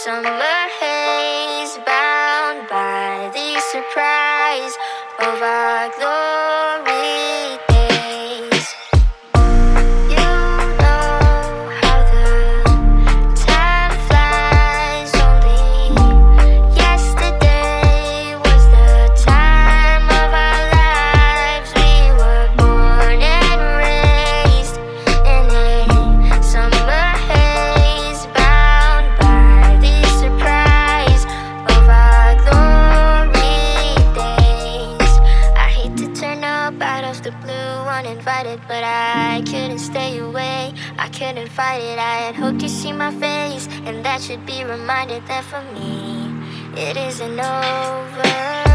Summer haze bound by the surprise of our glory days. You know how the time flies. Only yesterday was the time of our lives. We were born and raised in a summer haze bound by the surprise of our glory days. I hate to turn up out of the blue uninvited, but I couldn't stay away. I couldn't fight it. I had hoped you'd see my face, and that should be reminded that for me it isn't over.